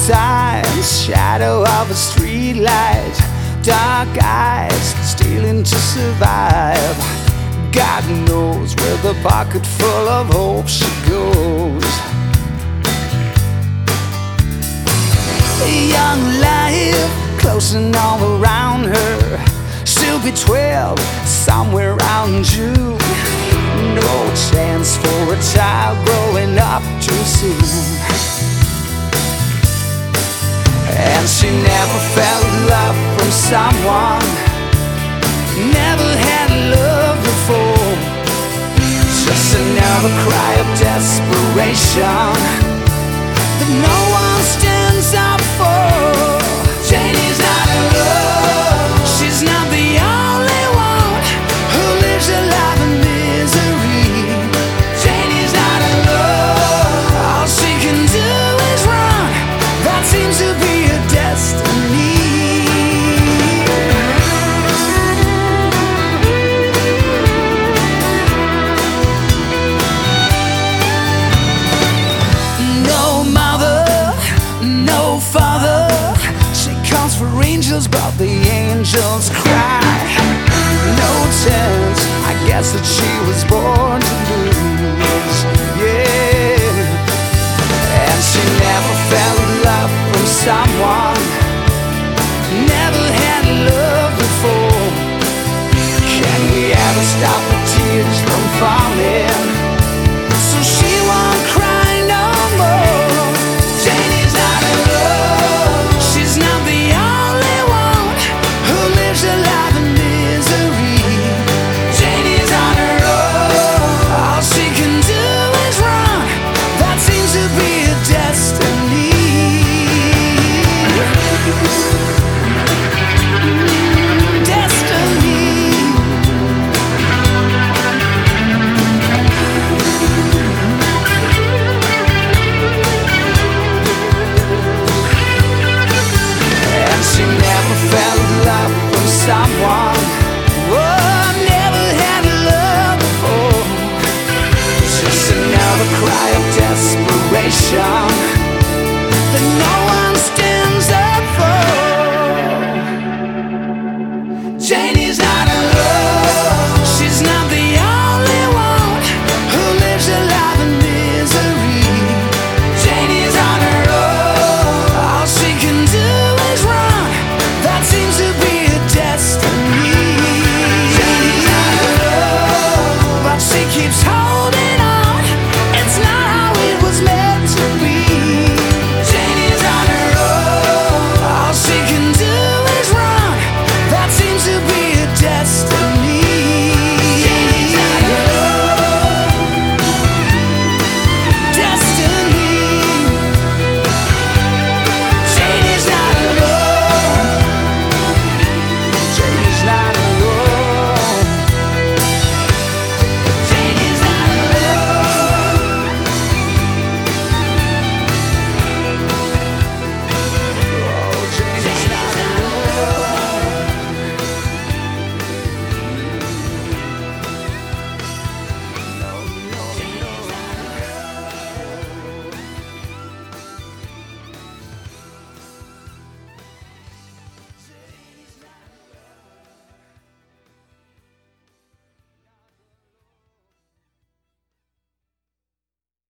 times, shadow of a street light, dark eyes stealing to survive. God knows with a pocket full of hope she goes. A young life closing all around her. She'll be 12 somewhere around June. No chance for a child growing up too soon. And she never felt love from someone, never had love before. Just another cry of desperation that no one stands up for. Janie's not in love, she's not the only one who lives a life in misery. Janie's not in love, all she can do is run. That seems to be her destiny. Father, she calls for angels, but the angels cry. No chance, I guess that she was born